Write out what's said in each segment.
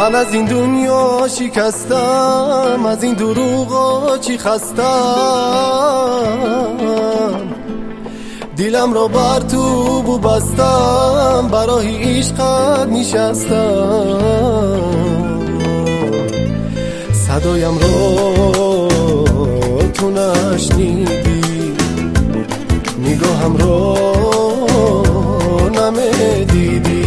من از این دنیا شکستم، از این دروغا چی خستم، دیلم را بر تو بو بستم، برای عشقت نشستم، صدایم را تو نشنیدی، نگاهم را نمیدیدی.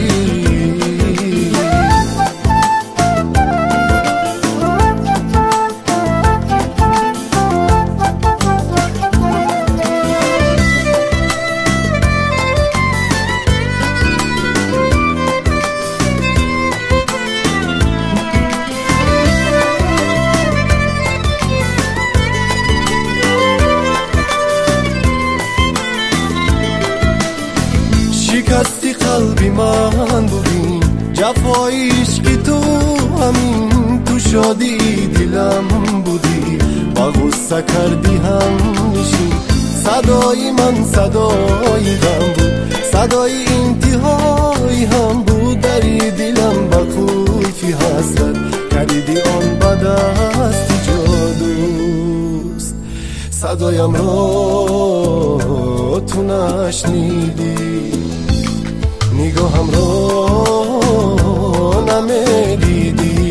شکستی قلبی من بودی، جفای عشقی تو همین، تو شادی دلم بودی، با غصه کردی هم نشین. صدای من صدای غم بود، صدای انتهای هم بود، دری دلم با خوفی حسرت کردی آن با دستی جادوست. صدایم را تو نشنیدی، نگاهم را نمیدیدی.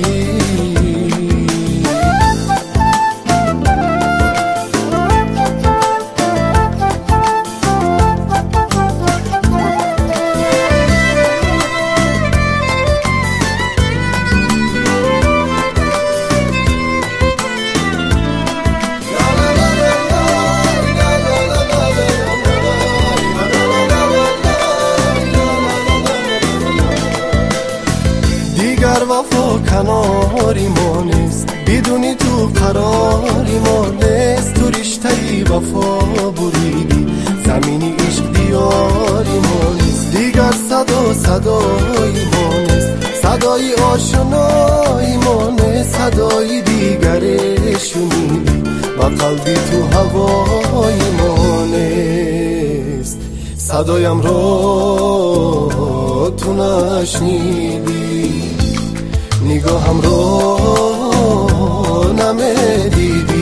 دیگر وفا کناری ما نیست، بدونی تو قراری ما نیست، تو رشته وفا بریدی، زمینی عشق دیاری ما نیست. دیگر صدای ما نیست، صدای آشنای ما نیست، صدای دیگری شنیدی و قلبی تو هوای ما نیست. صدایم را تو نشنیدی، نگاهم را نمیدیدی.